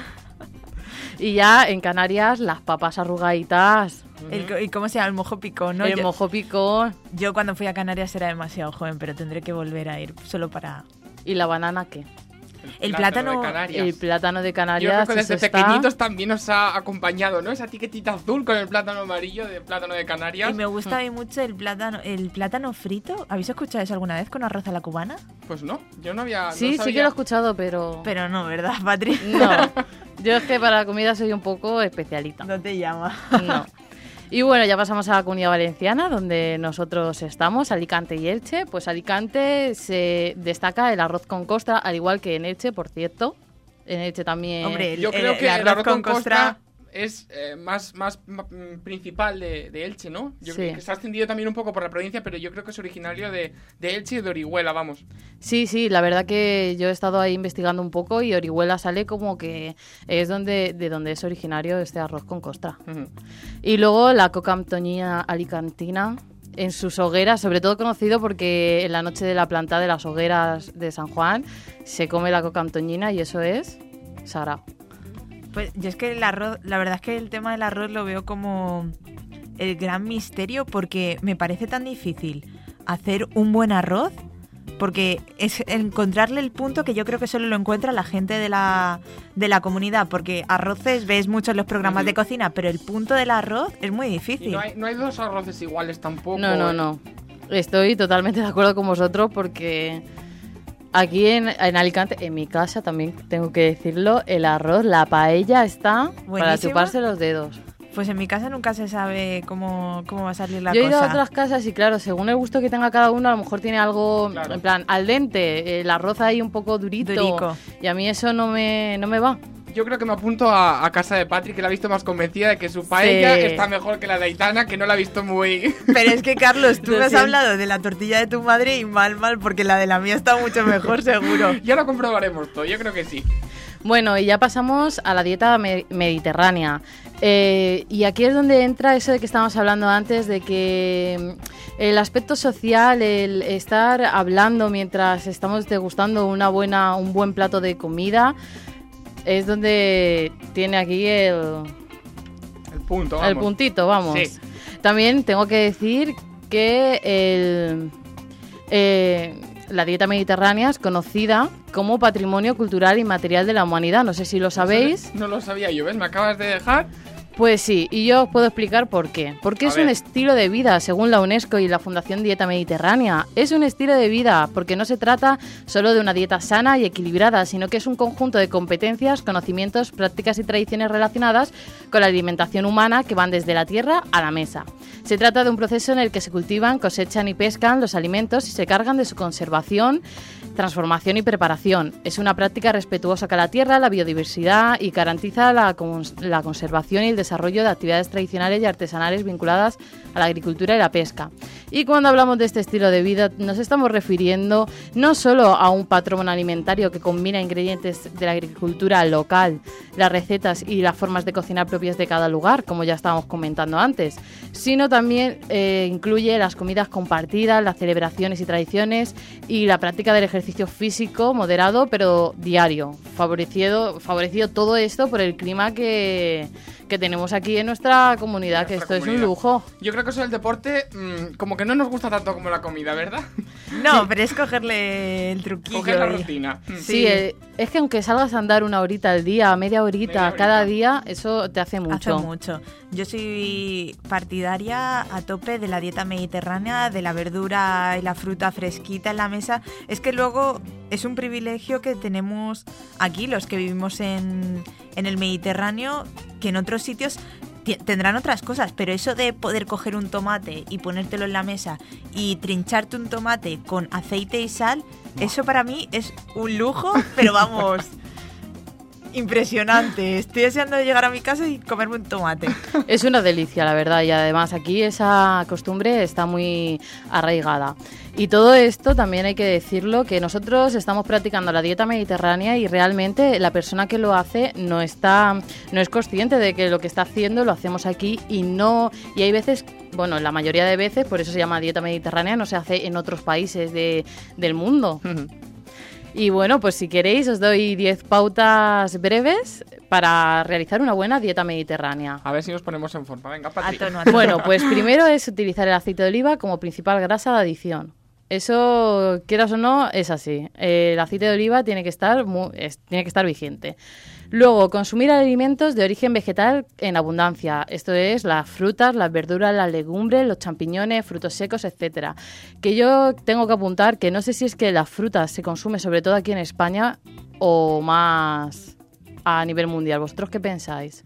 Y ya en Canarias, las papas arrugaditas, ¿Y cómo se llama? El mojo picón, ¿no? el mojo picón Yo cuando fui a Canarias era demasiado joven, pero tendré que volver a ir solo para... y la banana, ¿qué? El plátano- de Canarias. El plátano de Yo Canarias. creo que desde eso está- pequeñitos también nos ha acompañado, ¿no? Esa etiquetita azul con el plátano amarillo de plátano de Canarias. Y me gusta a mí mucho el plátano frito. ¿Habéis escuchado eso alguna vez con arroz a la cubana? Pues no, yo no había... Sí, no sí sabía. que lo he escuchado, pero... Pero no, ¿verdad, Patri? No, yo es que para la comida soy un poco especialita. No te llama. No. Y bueno, ya pasamos a la Comunidad Valenciana, donde nosotros estamos, Alicante y Elche. Pues Alicante se destaca el arroz con costra, al igual que en Elche, por cierto. En Elche también... Hombre, Yo creo que el arroz con costra es más principal de Elche, ¿no? Yo Sí. creo que se ha extendido también un poco por la provincia, pero yo creo que es originario de Elche y de Orihuela, vamos. Sí, la verdad que yo he estado ahí investigando un poco y Orihuela sale como que es de donde es originario este arroz con costra. Ujú. Y luego la coca antoñina alicantina en sus hogueras, sobre todo conocido porque en la noche de la planta de las hogueras de San Juan se come la coca antoñina y eso es sagrado. Pues yo es que el arroz, la verdad es que el tema del arroz lo veo como el gran misterio porque me parece tan difícil hacer un buen arroz porque es encontrarle el punto que yo creo que solo lo encuentra la gente de la comunidad, porque arroces ves mucho en los programas de cocina, pero el punto del arroz es muy Y difícil. no hay dos arroces iguales tampoco. No. Estoy totalmente de acuerdo con vosotros porque aquí en Alicante, en mi casa también tengo que decirlo, el arroz, la paella está para Buenísima. chuparse los dedos. Pues en mi casa nunca se sabe cómo va a salir la Yo he ido cosa. a otras casas y claro, según el gusto que tenga cada uno, a lo mejor tiene algo, Claro. en plan, al dente, el arroz ahí un poco durito. Durico. Y a mí eso no me va. Yo creo que me apunto a casa de Patrick, que la ha visto más convencida de que su paella Sí. está mejor que la de Aitana, que no la ha visto muy... Pero es que, Carlos, tú Lo me has siento. hablado de la tortilla de tu madre y mal, porque la de la mía está mucho mejor, seguro. Ya lo comprobaremos todo, yo creo que sí. Bueno, y ya pasamos a la dieta mediterránea. Y aquí es donde entra eso de que estábamos hablando antes, de que el aspecto social, el estar hablando mientras estamos degustando un buen plato de comida, es donde tiene aquí el Punto, vamos. el puntito, vamos. Sí. También tengo que decir que la dieta mediterránea es conocida como patrimonio cultural y material de la humanidad. No sé si lo sabéis. No lo sabía yo, ¿ves? Me acabas de dejar Pues sí, y yo os puedo explicar por qué. Porque es un estilo de vida, según la UNESCO y la Fundación Dieta Mediterránea. Es un estilo de vida porque no se trata solo de una dieta sana y equilibrada, sino que es un conjunto de competencias, conocimientos, prácticas y tradiciones relacionadas con la alimentación humana que van desde la tierra a la mesa. Se trata de un proceso en el que se cultivan, cosechan y pescan los alimentos y se cargan de su conservación, transformación y preparación. Es una práctica respetuosa con la tierra, la biodiversidad y garantiza la conservación y el desarrollo de actividades tradicionales y artesanales vinculadas a la agricultura y la pesca. Y cuando hablamos de este estilo de vida nos estamos refiriendo no solo a un patrón alimentario que combina ingredientes de la agricultura local, las recetas y las formas de cocinar propias de cada lugar, como ya estábamos comentando antes, sino también incluye las comidas compartidas, las celebraciones y tradiciones y la práctica del ejercicio físico moderado pero diario, favorecido todo esto por el clima que tenemos aquí en nuestra comunidad, que esto es un lujo. Yo creo que eso del deporte como que no nos gusta tanto como la comida, ¿verdad? No, pero es cogerle el truquillo. Coger la rutina. Sí, es que aunque salgas a andar una horita al día, media horita cada día, eso te hace mucho. Hace mucho. Yo soy partidaria a tope de la dieta mediterránea, de la verdura y la fruta fresquita en la mesa. Es que luego es un privilegio que tenemos aquí, los que vivimos en el Mediterráneo, que en otros sitios tendrán otras cosas, pero eso de poder coger un tomate y ponértelo en la mesa y trincharte un tomate con aceite y sal, eso para mí es un lujo, pero vamos, impresionante. Estoy deseando llegar a mi casa y comerme un tomate. Es una delicia, la verdad, y además aquí esa costumbre está muy arraigada. Y todo esto también hay que decirlo, que nosotros estamos practicando la dieta mediterránea y realmente la persona que lo hace no es consciente de que lo que está haciendo lo hacemos aquí y hay veces, bueno, la mayoría de veces, por eso se llama dieta mediterránea, no se hace en otros países del mundo. Y bueno, pues si queréis os doy 10 pautas breves para realizar una buena dieta mediterránea. A ver si nos ponemos en forma. Venga, Patri. Bueno, pues primero es utilizar el aceite de oliva como principal grasa de adición. Eso, quieras o no, es así. El aceite de oliva tiene que estar vigente. Luego, consumir alimentos de origen vegetal en abundancia. Esto es las frutas, las verduras, las legumbres, los champiñones, frutos secos, etcétera. Que yo tengo que apuntar que no sé si es que las frutas se consume sobre todo aquí en España o más a nivel mundial. ¿Vosotros qué pensáis?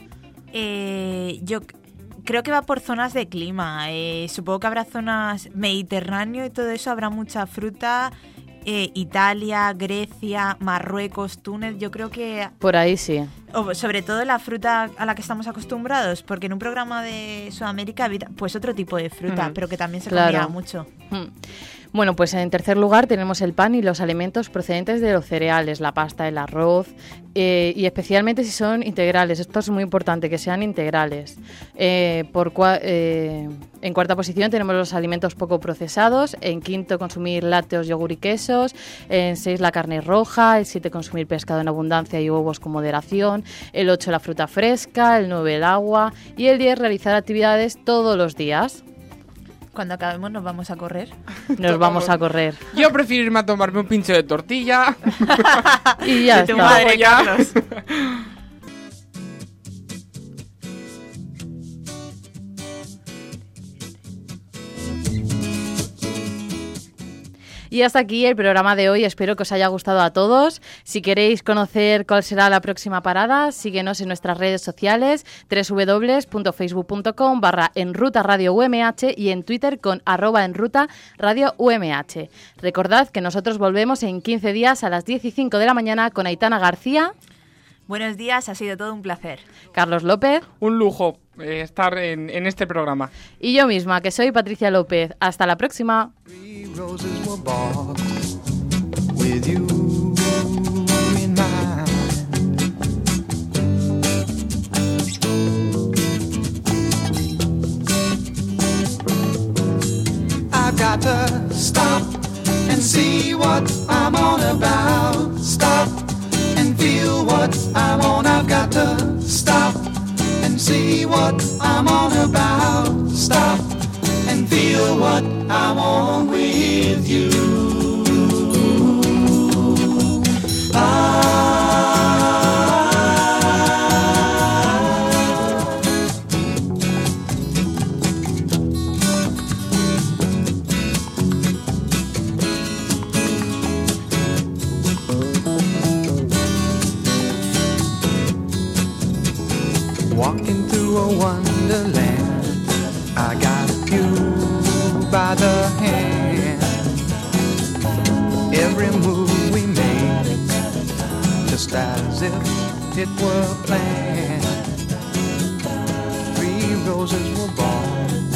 Yo creo que va por zonas de clima. Supongo que habrá zonas mediterráneo y todo eso, habrá mucha fruta. Italia, Grecia, Marruecos, Túnez, yo creo que... Por ahí sí. Sobre todo la fruta a la que estamos acostumbrados, porque en un programa de Sudamérica había pues otro tipo de fruta, pero que también se comía mucho. Bueno, pues en tercer lugar tenemos el pan y los alimentos procedentes de los cereales, la pasta, el arroz, y especialmente si son integrales. Esto es muy importante, que sean integrales. En cuarta posición tenemos los alimentos poco procesados. En quinto, consumir lácteos, yogur y quesos. En 6, la carne roja. El 7, consumir pescado en abundancia y huevos con moderación. El 8, la fruta fresca. El 9, el agua. Y el 10, realizar actividades todos los días. Cuando acabemos nos vamos a correr. Nos vamos a correr. Yo prefiero irme a tomarme un pincho de tortilla. Y ya está. Tu madre, Carlos. Y hasta aquí el programa de hoy. Espero que os haya gustado a todos. Si queréis conocer cuál será la próxima parada, síguenos en nuestras redes sociales, www.facebook.com/enrutaradio-umh y en Twitter con @enrutaradio-umh. Recordad que nosotros volvemos en 15 días a las 10:05 de la mañana con Aitana García. Buenos días, ha sido todo un placer. Carlos López. Un lujo estar en este programa. Y yo misma, que soy Patricia López. Hasta la próxima. I've got to stop and see what I'm on about. Stop and feel what I'm on. I've got to stop and see what I'm on about. Stop and feel what I'm on with you. every move we made, just as if it were planned. 3 roses were born